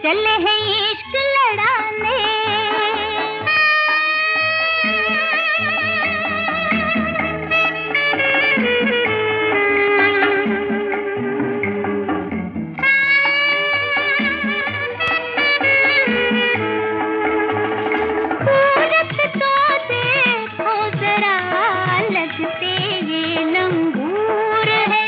चले हैं इश्क लड़ाने। सूरत तो देखो जरा, लगते ये लंगूर है।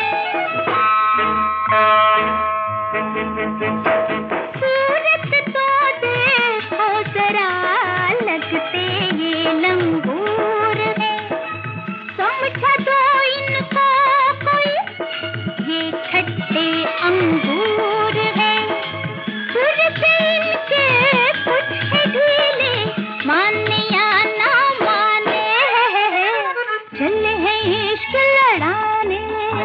सूरत तो देखो जरा, लगते ये लंगूर है। समझा दो इनको कोई, ये खट्टे अंगूर है। सुर से इनके कुछ है ढीले, माने या ना माने, चले हैं इश्क लड़ाने।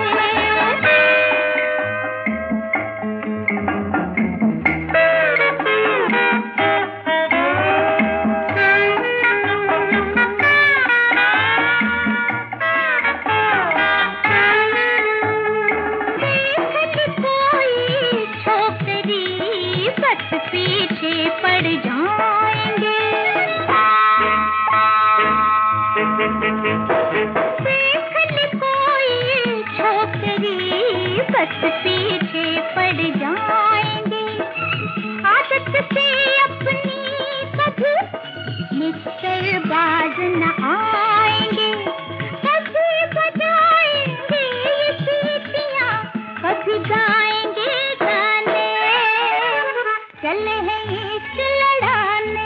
बस पीछे पड़ जाएंगे। देख ले कोई छोकरी, बस पीछे पड़ जाएंगे। आदत से अपनी कभी मिस्टर बाज न आएंगे। कभी बजाएंगे ये सीटियाँ, कभी गाएंगे गाने, चले हैं इश्क लड़ाने।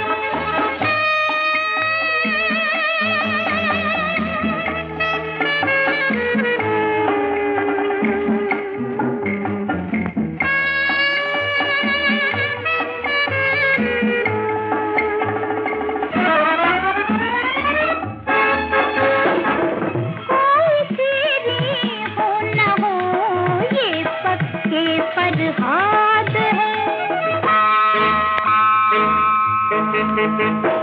कोई सीरी हो न हो, ये पक्के फरहाद है।